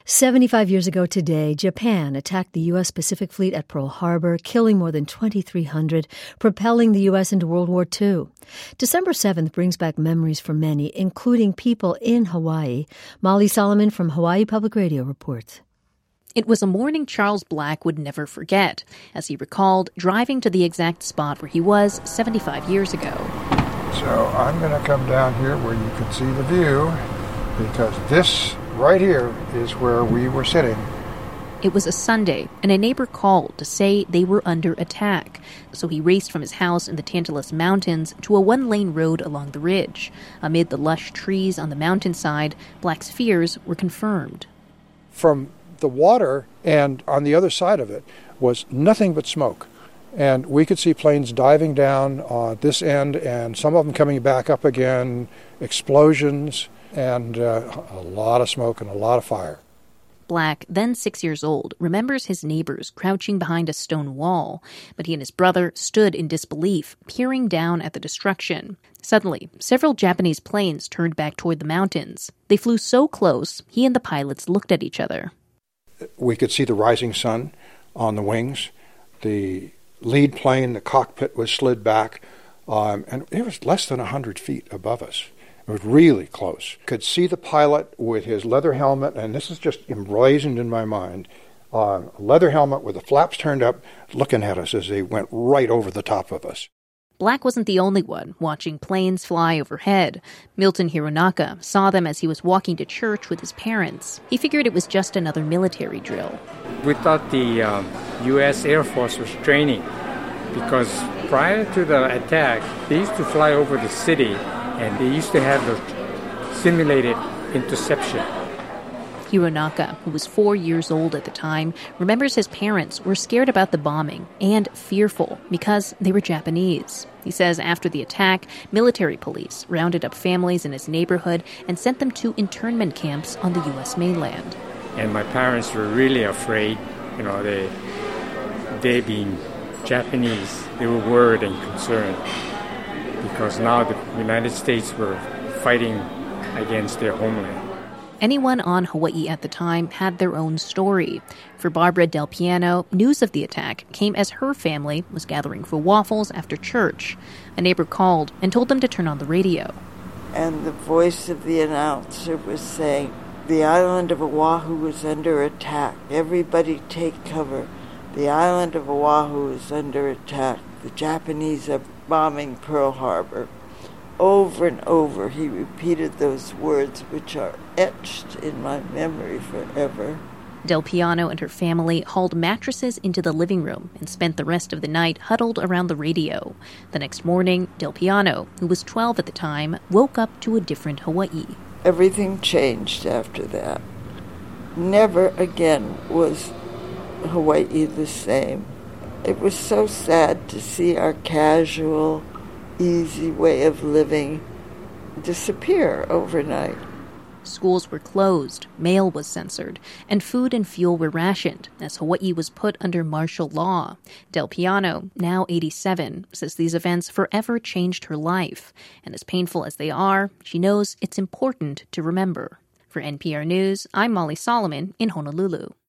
75 years ago today, Japan attacked the U.S. Pacific Fleet at Pearl Harbor, killing more than 2,300, propelling the U.S. into World War II. December 7th brings back memories for many, including people in Hawaii. Molly Solomon from Hawaii Public Radio reports. It was a morning Charles Black would never forget, as he recalled driving to the exact spot where he was 75 years ago. So I'm going to come down here where you can see the view, because this right here is where we were sitting. It was a Sunday, and a neighbor called to say they were under attack. So he raced from his house in the Tantalus Mountains to a one-lane road along the ridge. Amid the lush trees on the mountainside, Black's fears were confirmed. From the water and on the other side of it was nothing but smoke. And we could see planes diving down on this end and some of them coming back up again, explosions, and a lot of smoke and a lot of fire. Black, then 6 years old, remembers his neighbors crouching behind a stone wall, but he and his brother stood in disbelief, peering down at the destruction. Suddenly, several Japanese planes turned back toward the mountains. They flew so close, he and the pilots looked at each other. We could see the rising sun on the wings. The lead plane, the cockpit was slid back, and it was less than 100 feet above us. It was really close. Could see the pilot with his leather helmet, and this is just emblazoned in my mind, a leather helmet with the flaps turned up, looking at us as they went right over the top of us. Black wasn't the only one watching planes fly overhead. Milton Hironaka saw them as he was walking to church with his parents. He figured it was just another military drill. We thought the U.S. Air Force was training because prior to the attack, they used to fly over the city and they used to have the simulated interception. Hironaka, who was 4 years old at the time, remembers his parents were scared about the bombing and fearful because they were Japanese. He says after the attack, military police rounded up families in his neighborhood and sent them to internment camps on the U.S. mainland. And my parents were really afraid. They being Japanese, they were worried and concerned because now the United States were fighting against their homeland. Anyone on Hawaii at the time had their own story. For Barbara Del Piano, news of the attack came as her family was gathering for waffles after church. A neighbor called and told them to turn on the radio. And the voice of the announcer was saying, "The island of Oahu is under attack. Everybody take cover. The island of Oahu is under attack. The Japanese are bombing Pearl Harbor." Over and over, he repeated those words, which are etched in my memory forever. Del Piano and her family hauled mattresses into the living room and spent the rest of the night huddled around the radio. The next morning, Del Piano, who was 12 at the time, woke up to a different Hawaii. Everything changed after that. Never again was Hawaii the same. It was so sad to see our casual, easy way of living disappear overnight. Schools were closed, mail was censored, and food and fuel were rationed as Hawaii was put under martial law. Del Piano, now 87, says these events forever changed her life. And as painful as they are, she knows it's important to remember. For NPR News, I'm Molly Solomon in Honolulu.